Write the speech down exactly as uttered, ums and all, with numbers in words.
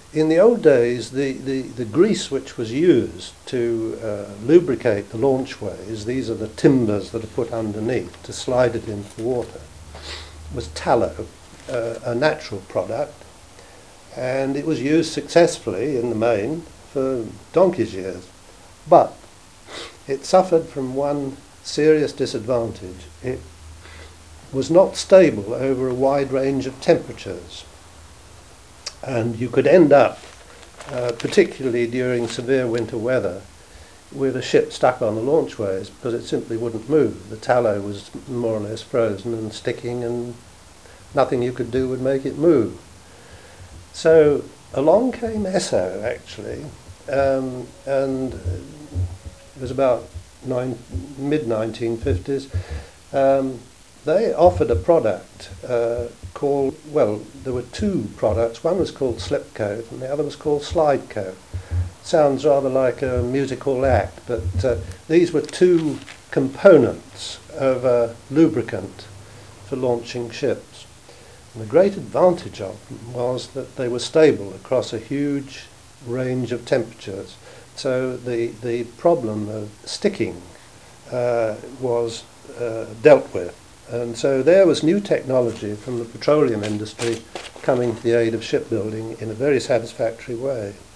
in the old days, the, the, the grease which was used to uh, lubricate the launchways, these are the timbers that are put underneath to slide it into the water, was tallow, uh, a natural product, and it was used successfully in the main for donkey's years. But it suffered from one serious disadvantage. It was not stable over a wide range of temperatures. And you could end up, uh, particularly during severe winter weather, with a ship stuck on the launchways because it simply wouldn't move. The tallow was more or less frozen and sticking, and nothing you could do would make it move. So along came Esso, actually, um, and it was about mid nineteen fifties. Um, they offered a product uh, called, well, there were two products. One was called Slipcoat and the other was called Slidecoat. Sounds rather like a musical act, but uh, these were two components of a lubricant for launching ships. And the great advantage of them was that they were stable across a huge range of temperatures. So the, the problem of sticking uh, was uh, dealt with. And so there was new technology from the petroleum industry coming to the aid of shipbuilding in a very satisfactory way.